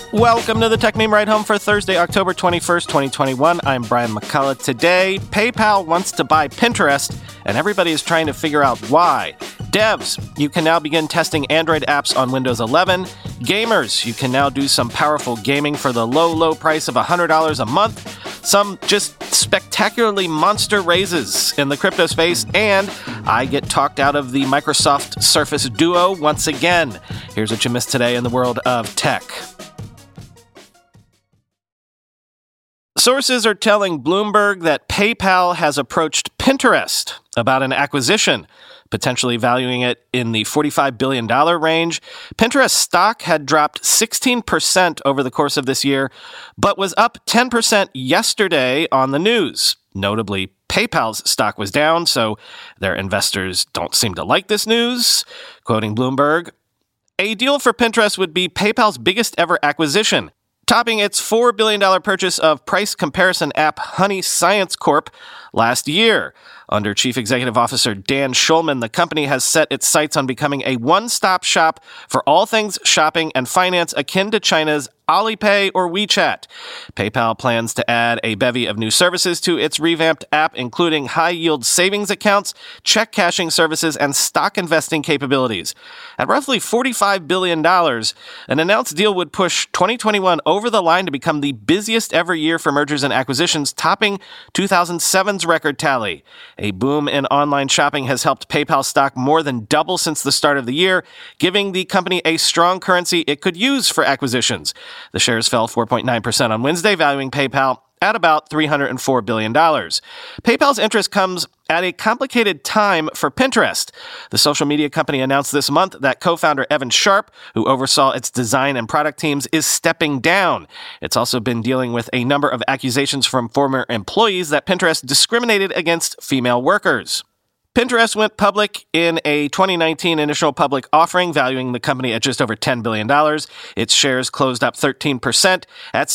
Welcome to the Tech Meme Ride Home for Thursday, October 21st, 2021. I'm Brian McCullough. Today, PayPal wants to buy Pinterest, and everybody is trying to figure out why. Devs, you can now begin testing Android apps on Windows 11. Gamers, you can now do some powerful gaming for the low price of $100 a month. Some just spectacularly monster raises in the crypto space, and I get talked out of the Microsoft Surface Duo once again. Here's what you missed today in the world of tech. Sources are telling Bloomberg that PayPal has approached Pinterest about an acquisition, potentially valuing it in the $45 billion range. Pinterest stock had dropped 16% over the course of this year, but was up 10% yesterday on the news. Notably, PayPal's stock was down, so their investors don't seem to like this news. Quoting Bloomberg, "A deal for Pinterest would be PayPal's biggest ever acquisition, topping its $4 billion purchase of price comparison app Honey Science Corp last year. Under Chief Executive Officer Dan Schulman, the company has set its sights on becoming a one-stop shop for all things shopping and finance akin to China's Alipay or WeChat. PayPal plans to add a bevy of new services to its revamped app, including high-yield savings accounts, check cashing services, and stock investing capabilities. At roughly $45 billion, an announced deal would push 2021 over the line to become the busiest ever year for mergers and acquisitions, topping 2007's record tally. A boom in online shopping has helped PayPal stock more than double since the start of the year, giving the company a strong currency it could use for acquisitions. The shares fell 4.9% on Wednesday, valuing PayPal at about $304 billion. PayPal's interest comes at a complicated time for Pinterest. The social media company announced this month that co-founder Evan Sharp, who oversaw its design and product teams, is stepping down. It's also been dealing with a number of accusations from former employees that Pinterest discriminated against female workers. Pinterest went public in a 2019 initial public offering, valuing the company at just over $10 billion. Its shares closed up 13% at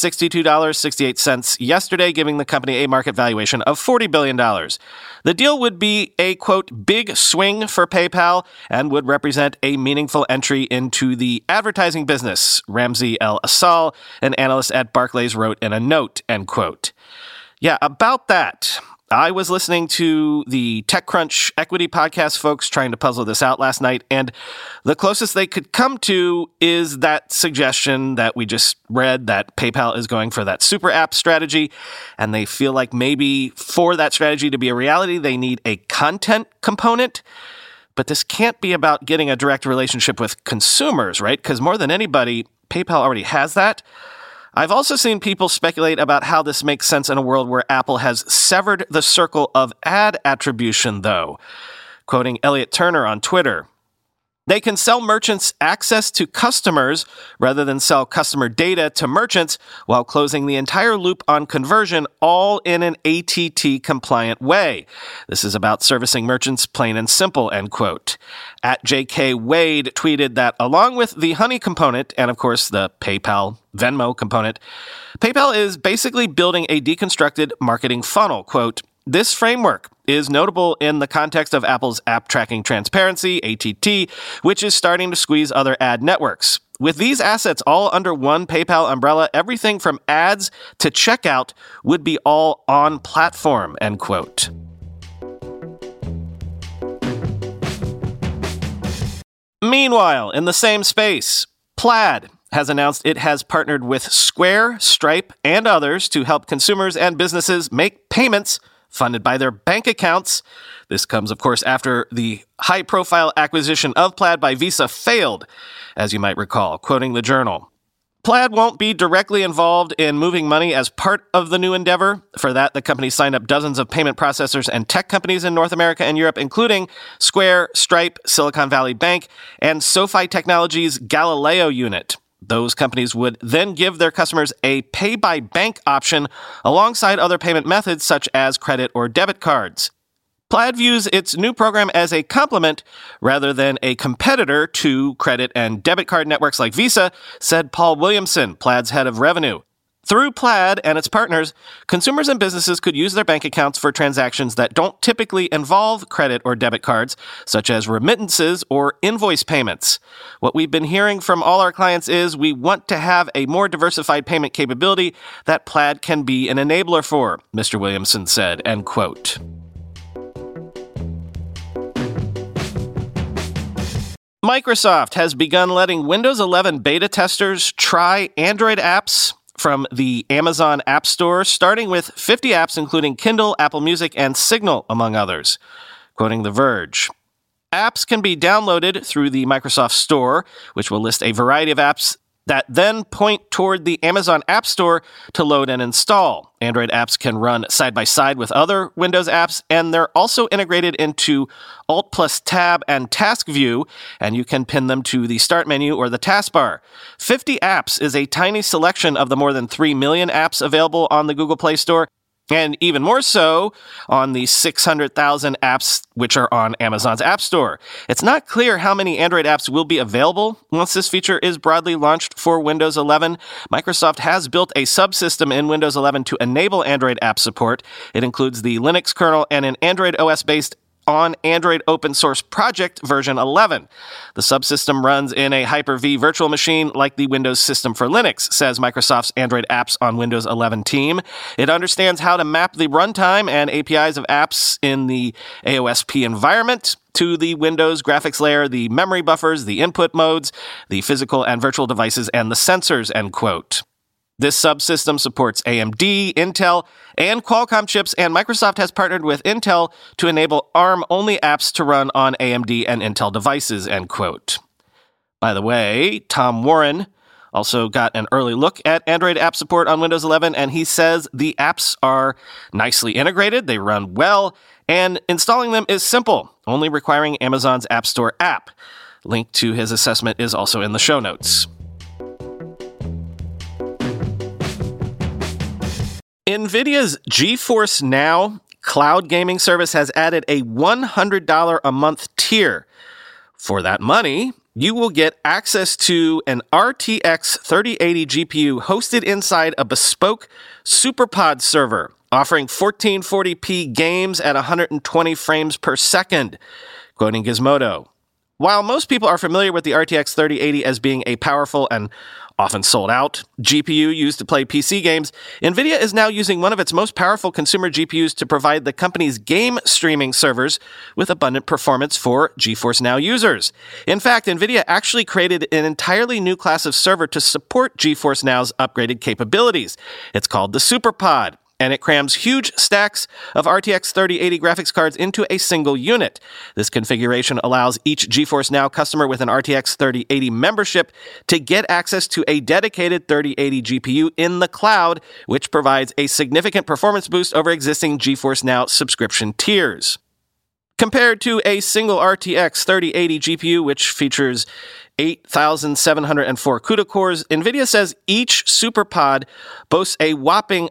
$62.68 yesterday, giving the company a market valuation of $40 billion. The deal would be a, quote, big swing for PayPal and would represent a meaningful entry into the advertising business, Ramsey El-Assal, an analyst at Barclays, wrote in a note, end quote. Yeah, about that. I was listening to the TechCrunch Equity Podcast folks trying to puzzle this out last night, and the closest they could come to is that suggestion that we just read, that PayPal is going for that super app strategy, and they feel like maybe for that strategy to be a reality, they need a content component. But this can't be about getting a direct relationship with consumers, right? Because more than anybody, PayPal already has that. I've also seen people speculate about how this makes sense in a world where Apple has severed the circle of ad attribution, though. Quoting Elliot Turner on Twitter, "They can sell merchants access to customers rather than sell customer data to merchants while closing the entire loop on conversion, all in an ATT-compliant way. This is about servicing merchants plain and simple," end quote. At JK Wade tweeted that along with the Honey component, and of course the PayPal Venmo component, PayPal is basically building a deconstructed marketing funnel. Quote, "This framework is notable in the context of Apple's App Tracking Transparency, ATT, which is starting to squeeze other ad networks. With these assets all under one PayPal umbrella, everything from ads to checkout would be all on platform," end quote. Meanwhile, in the same space, Plaid has announced it has partnered with Square, Stripe, and others to help consumers and businesses make payments funded by their bank accounts. This comes, of course, after the high-profile acquisition of Plaid by Visa failed, as you might recall, quoting the Journal. Plaid won't be directly involved in moving money as part of the new endeavor. For that, the company signed up dozens of payment processors and tech companies in North America and Europe, including Square, Stripe, Silicon Valley Bank, and SoFi Technologies' Galileo unit. Those companies would then give their customers a pay-by-bank option alongside other payment methods such as credit or debit cards. Plaid views its new program as a complement rather than a competitor to credit and debit card networks like Visa, said Paul Williamson, Plaid's head of revenue. Through Plaid and its partners, consumers and businesses could use their bank accounts for transactions that don't typically involve credit or debit cards, such as remittances or invoice payments. What we've been hearing from all our clients is we want to have a more diversified payment capability that Plaid can be an enabler for, Mr. Williamson said, end quote. Microsoft has begun letting Windows 11 beta testers try Android apps from the Amazon App Store, starting with 50 apps including Kindle, Apple Music, and Signal, among others. Quoting The Verge, apps can be downloaded through the Microsoft Store, which will list a variety of apps that then point toward the Amazon App Store to load and install. Android apps can run side by side with other Windows apps, and they're also integrated into Alt plus Tab and Task View, and you can pin them to the Start menu or the taskbar. 50 apps is a tiny selection of the more than 3 million apps available on the Google Play Store, and even more so on the 600,000 apps which are on Amazon's App Store. It's not clear how many Android apps will be available once this feature is broadly launched for Windows 11. Microsoft has built a subsystem in Windows 11 to enable Android app support. It includes the Linux kernel and an Android OS-based on Android open source project version 11. The subsystem runs in a Hyper-V virtual machine like the Windows system for Linux, says Microsoft's Android apps on Windows 11 team. It understands how to map the runtime and APIs of apps in the AOSP environment to the Windows graphics layer, the memory buffers, the input modes, the physical and virtual devices, and the sensors, end quote. This subsystem supports AMD, Intel, and Qualcomm chips, and Microsoft has partnered with Intel to enable ARM-only apps to run on AMD and Intel devices, end quote. By the way, Tom Warren also got an early look at Android app support on Windows 11, and he says the apps are nicely integrated, they run well, and installing them is simple, only requiring Amazon's App Store app. Link to his assessment is also in the show notes. NVIDIA's GeForce Now cloud gaming service has added a $100 a month tier. For that money, you will get access to an RTX 3080 GPU hosted inside a bespoke SuperPod server, offering 1440p games at 120 frames per second, quoting Gizmodo. While most people are familiar with the RTX 3080 as being a powerful and often sold out GPU used to play PC games, NVIDIA is now using one of its most powerful consumer GPUs to provide the company's game streaming servers with abundant performance for GeForce Now users. In fact, NVIDIA actually created an entirely new class of server to support GeForce Now's upgraded capabilities. It's called the SuperPod, and it crams huge stacks of RTX 3080 graphics cards into a single unit. This configuration allows each GeForce Now customer with an RTX 3080 membership to get access to a dedicated 3080 GPU in the cloud, which provides a significant performance boost over existing GeForce Now subscription tiers. Compared to a single RTX 3080 GPU, which features 8,704 CUDA cores, NVIDIA says each SuperPod boasts a whopping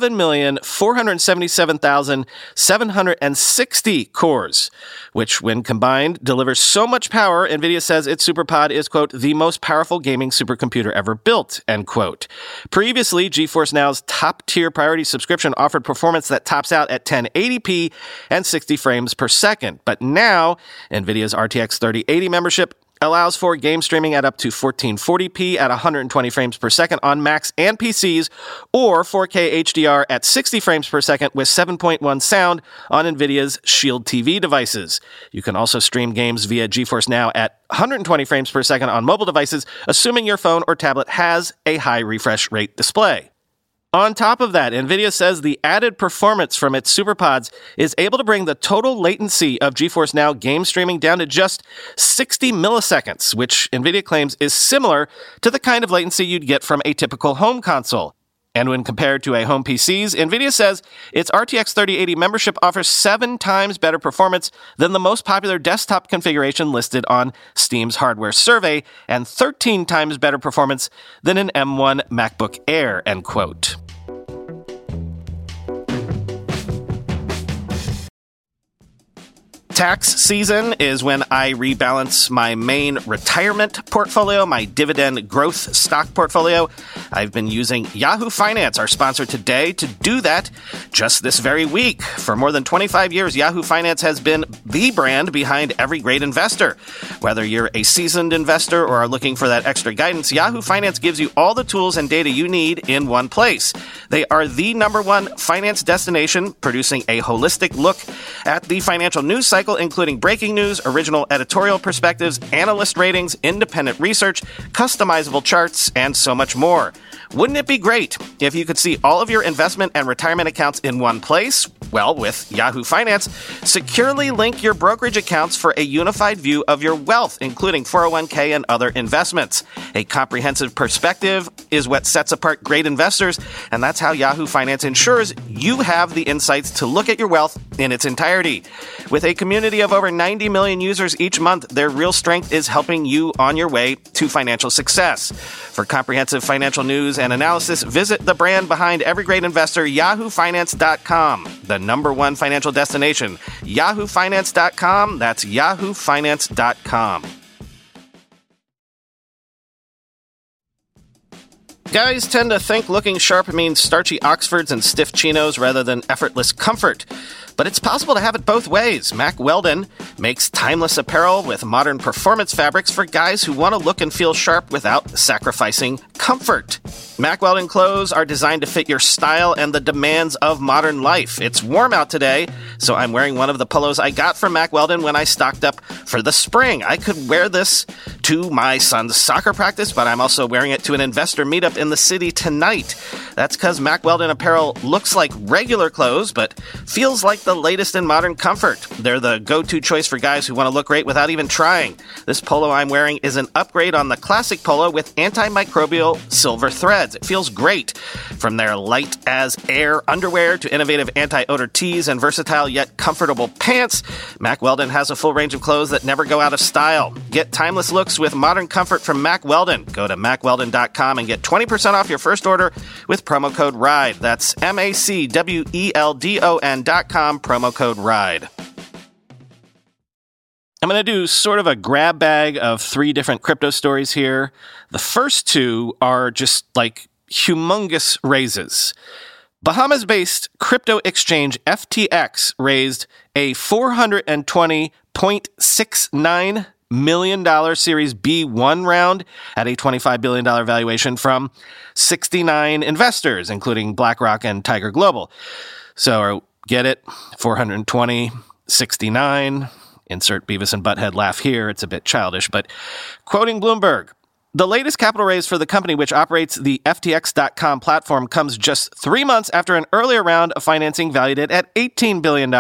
11,477,760 cores, which, when combined, delivers so much power, NVIDIA says its SuperPod is, quote, the most powerful gaming supercomputer ever built, end quote. Previously, GeForce Now's top-tier priority subscription offered performance that tops out at 1080p and 60 frames per second. But now, NVIDIA's RTX 3080 membership allows for game streaming at up to 1440p at 120 frames per second on Macs and PCs, or 4K HDR at 60 frames per second with 7.1 sound on NVIDIA's Shield TV devices. You can also stream games via GeForce Now at 120 frames per second on mobile devices, assuming your phone or tablet has a high refresh rate display. On top of that, NVIDIA says the added performance from its SuperPods is able to bring the total latency of GeForce Now game streaming down to just 60 milliseconds, which NVIDIA claims is similar to the kind of latency you'd get from a typical home console. And when compared to a home PC's, NVIDIA says its RTX 3080 membership offers 7 times better performance than the most popular desktop configuration listed on Steam's hardware survey, and 13 times better performance than an M1 MacBook Air, end quote. Tax season is when I rebalance my main retirement portfolio, my dividend growth stock portfolio. I've been using Yahoo Finance, our sponsor today, to do that just this very week. For more than 25 years, Yahoo Finance has been the brand behind every great investor. Whether you're a seasoned investor or are looking for that extra guidance, Yahoo Finance gives you all the tools and data you need in one place. They are the #1 finance destination, producing a holistic look at the financial news cycle, including breaking news, original editorial perspectives, analyst ratings, independent research, customizable charts, and so much more. Wouldn't it be great if you could see all of your investment and retirement accounts in one place? Well, with Yahoo Finance, securely link your brokerage accounts for a unified view of your wealth, including 401k and other investments. A comprehensive perspective is what sets apart great investors, and that's how Yahoo Finance ensures you have the insights to look at your wealth in its entirety. With a community of over 90 million users each month, their real strength is helping you on your way to financial success. For comprehensive financial news and analysis, visit the brand behind every great investor, yahoofinance.com, the #1 financial destination. yahoofinance.com, that's yahoofinance.com. Guys tend to think looking sharp means starchy Oxfords and stiff chinos rather than effortless comfort. But it's possible to have it both ways. Mack Weldon makes timeless apparel with modern performance fabrics for guys who want to look and feel sharp without sacrificing comfort. Mack Weldon clothes are designed to fit your style and the demands of modern life. It's warm out today, so I'm wearing one of the polos I got from Mack Weldon when I stocked up for the spring. I could wear this to my son's soccer practice, but I'm also wearing it to an investor meetup in the city tonight. That's because Mack Weldon apparel looks like regular clothes, but feels like the latest in modern comfort. They're the go-to choice for guys who want to look great without even trying. This polo I'm wearing is an upgrade on the classic polo with antimicrobial silver threads. It feels great. From their light as air underwear to innovative anti-odor tees and versatile yet comfortable pants, Mack Weldon has a full range of clothes that never go out of style. Get timeless looks with modern comfort from Mack Weldon. Go to mackweldon.com and get 20% off your first order with promo code RIDE. That's MACWELDON.com, promo code RIDE. I'm going to do sort of a grab bag of 3 different crypto stories here. The first 2 are just like humongous raises. Bahamas-based crypto exchange FTX raised a $420.69 million Series B1 round at a $25 billion valuation from 69 investors, including BlackRock and Tiger Global. So get it? 420, 69. Insert Beavis and Butthead laugh here. It's a bit childish, but quoting Bloomberg, the latest capital raise for the company, which operates the FTX.com platform, comes just 3 months after an earlier round of financing valued it at $18 billion.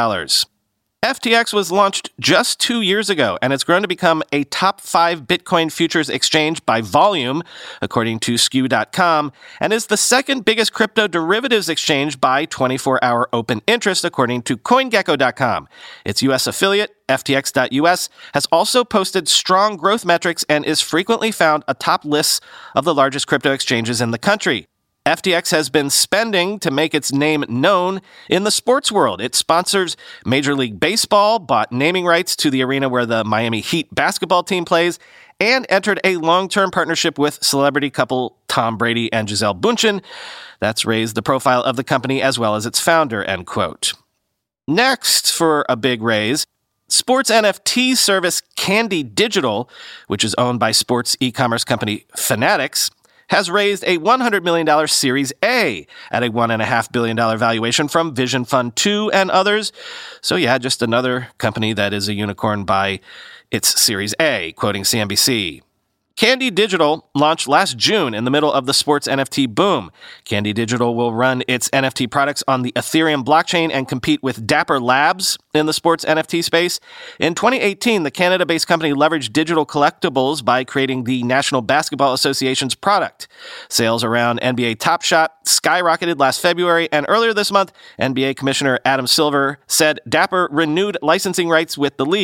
FTX was launched just 2 years ago, and it's grown to become a top 5 Bitcoin futures exchange by volume, according to Skew.com, and is the second biggest crypto derivatives exchange by 24-hour open interest, according to CoinGecko.com. Its U.S. affiliate, FTX.US, has also posted strong growth metrics and is frequently found atop lists of the largest crypto exchanges in the country. FTX has been spending to make its name known in the sports world. It sponsors Major League Baseball, bought naming rights to the arena where the Miami Heat basketball team plays, and entered a long-term partnership with celebrity couple Tom Brady and Gisele Bündchen. That's raised the profile of the company as well as its founder, end quote. Next, for a big raise, sports NFT service Candy Digital, which is owned by sports e-commerce company Fanatics, has raised a $100 million Series A at a $1.5 billion valuation from Vision Fund 2 and others. So yeah, just another company that is a unicorn by its Series A, quoting CNBC. Candy Digital launched last June in the middle of the sports NFT boom. Candy Digital will run its NFT products on the Ethereum blockchain and compete with Dapper Labs in the sports NFT space. In 2018, the Canada-based company leveraged digital collectibles by creating the National Basketball Association's product. Sales around NBA Top Shot skyrocketed last February, and earlier this month, NBA Commissioner Adam Silver said Dapper renewed licensing rights with the league.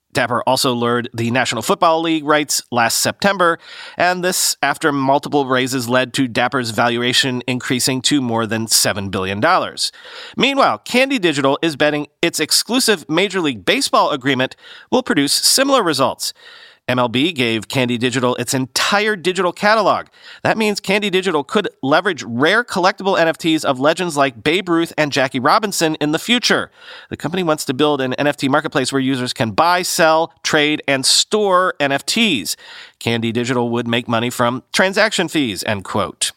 Dapper also lured the National Football League rights last September, and this after multiple raises led to Dapper's valuation increasing to more than $7 billion. Meanwhile, Candy Digital is betting its exclusive Major League Baseball agreement will produce similar results. MLB gave Candy Digital its entire digital catalog. That means Candy Digital could leverage rare collectible NFTs of legends like Babe Ruth and Jackie Robinson in the future. The company wants to build an NFT marketplace where users can buy, sell, trade, and store NFTs. Candy Digital would make money from transaction fees, end quote.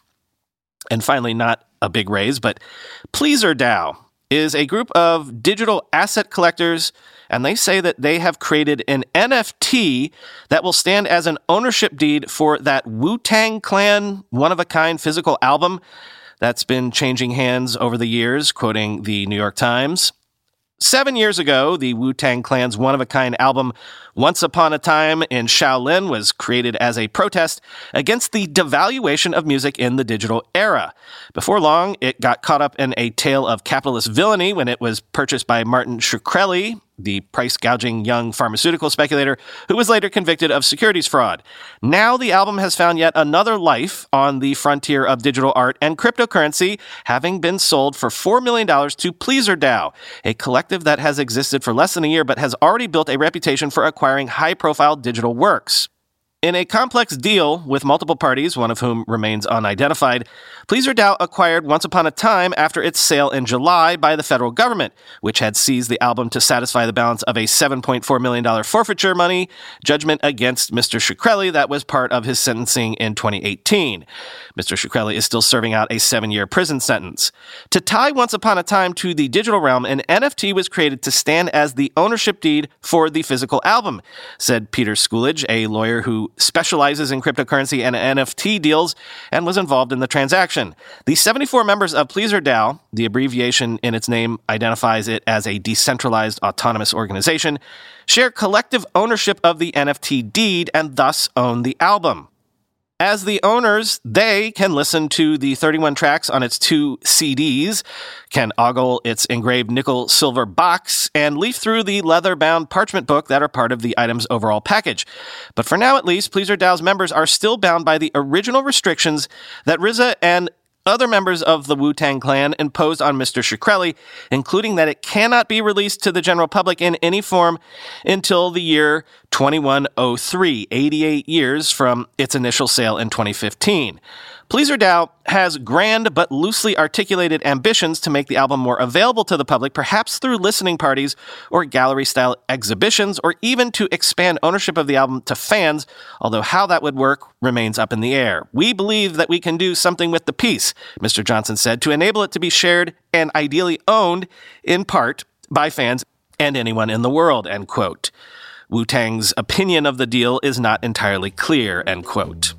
And finally, not a big raise, but Pleaser DAO is a group of digital asset collectors, and they say that they have created an NFT that will stand as an ownership deed for that Wu-Tang Clan one-of-a-kind physical album that's been changing hands over the years, quoting the New York Times. 7 years ago, the Wu-Tang Clan's one-of-a-kind album Once Upon a Time in Shaolin was created as a protest against the devaluation of music in the digital era. Before long, it got caught up in a tale of capitalist villainy when it was purchased by Martin Shkreli, the price-gouging young pharmaceutical speculator who was later convicted of securities fraud. Now the album has found yet another life on the frontier of digital art and cryptocurrency, having been sold for $4 million to Pleaser DAO, a collective that has existed for less than a year but has already built a reputation for acquiring high-profile digital works. In a complex deal with multiple parties, one of whom remains unidentified, Pleaser DAO acquired Once Upon a Time after its sale in July by the federal government, which had seized the album to satisfy the balance of a $7.4 million forfeiture money judgment against Mr. Shkreli that was part of his sentencing in 2018. Mr. Shkreli is still serving out a 7-year prison sentence. To tie Once Upon a Time to the digital realm, an NFT was created to stand as the ownership deed for the physical album, said Peter Schoolidge, a lawyer who specializes in cryptocurrency and NFT deals and was involved in the transaction. The 74 members of Pleaser DAO, the abbreviation in its name identifies it as a decentralized autonomous organization, share collective ownership of the NFT deed and thus own the album. As the owners, they can listen to the 31 tracks on its 2 CDs, can ogle its engraved nickel-silver box, and leaf through the leather-bound parchment book that are part of the item's overall package. But for now, at least, Pleaser DAO's members are still bound by the original restrictions that RZA and other members of the Wu-Tang Clan imposed on Mr. Shkreli, including that it cannot be released to the general public in any form until the year 2103, 88 years from its initial sale in 2015. Pleaser DAO has grand but loosely articulated ambitions to make the album more available to the public, perhaps through listening parties or gallery-style exhibitions, or even to expand ownership of the album to fans, although how that would work remains up in the air. We believe that we can do something with the piece, Mr. Johnson said, to enable it to be shared and ideally owned in part by fans and anyone in the world, end quote. Wu-Tang's opinion of the deal is not entirely clear, end quote.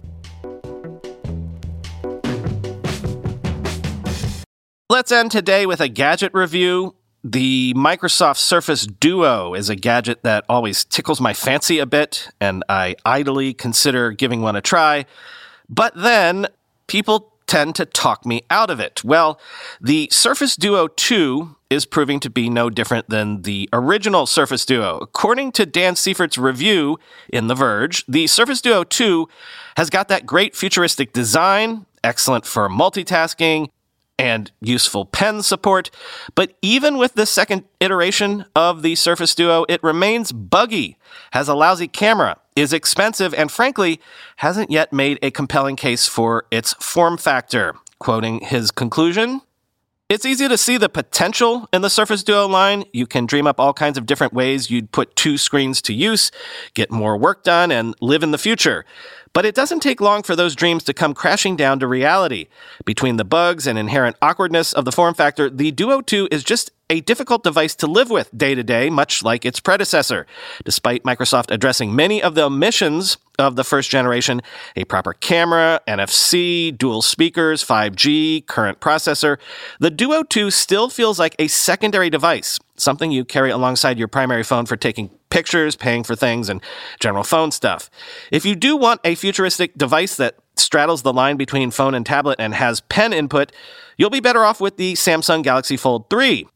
Let's end today with a gadget review. The Microsoft Surface Duo is a gadget that always tickles my fancy a bit, and I idly consider giving one a try. But then people tend to talk me out of it. Well, the Surface Duo 2 is proving to be no different than the original Surface Duo. According to Dan Seifert's review in The Verge, the Surface Duo 2 has got that great futuristic design, excellent for multitasking, and useful pen support. But even with the second iteration of the Surface Duo, it remains buggy, has a lousy camera, is expensive, and frankly, hasn't yet made a compelling case for its form factor. Quoting his conclusion, "It's easy to see the potential in the Surface Duo line. You can dream up all kinds of different ways you'd put 2 screens to use, get more work done, and live in the future. But it doesn't take long for those dreams to come crashing down to reality. Between the bugs and inherent awkwardness of the form factor, the Duo 2 is just a difficult device to live with day to day, much like its predecessor. Despite Microsoft addressing many of the omissions of the first generation, a proper camera, NFC, dual speakers, 5G, current processor, the Duo 2 still feels like a secondary device, something you carry alongside your primary phone for taking pictures, paying for things, and general phone stuff. If you do want a futuristic device that straddles the line between phone and tablet and has pen input, you'll be better off with the Samsung Galaxy Fold 3.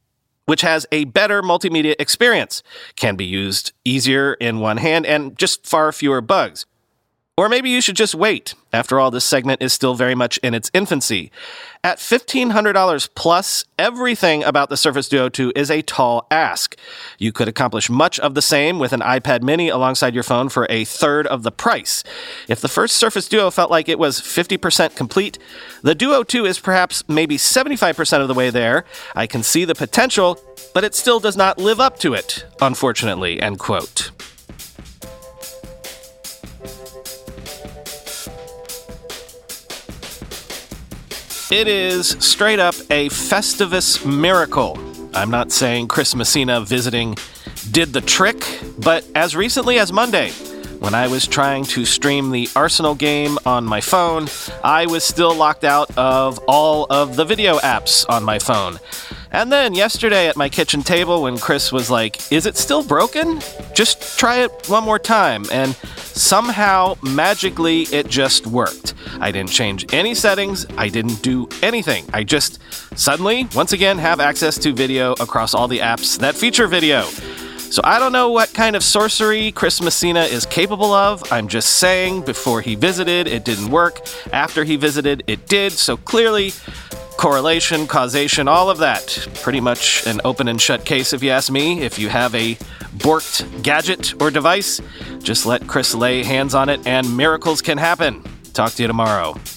which has a better multimedia experience, can be used easier in one hand, and just far fewer bugs. Or maybe you should just wait. After all, this segment is still very much in its infancy. At $1,500 plus, everything about the Surface Duo 2 is a tall ask. You could accomplish much of the same with an iPad mini alongside your phone for a third of the price. If the first Surface Duo felt like it was 50% complete, the Duo 2 is perhaps maybe 75% of the way there. I can see the potential, but it still does not live up to it, unfortunately, end quote. It is straight up a Festivus miracle. I'm not saying Chris Messina visiting did the trick, but as recently as Monday, when I was trying to stream the Arsenal game on my phone, I was still locked out of all of the video apps on my phone. And then yesterday at my kitchen table when Chris was like, "Is it still broken? Just try it one more time." And somehow, magically, it just worked. I didn't change any settings. I didn't do anything. I just suddenly, once again, have access to video across all the apps that feature video. So I don't know what kind of sorcery Chris Messina is capable of. I'm just saying, before he visited, it didn't work. After he visited, it did. So clearly, correlation, causation, all of that. Pretty much an open and shut case, if you ask me. If you have a borked gadget or device, just let Chris lay hands on it and miracles can happen. Talk to you tomorrow.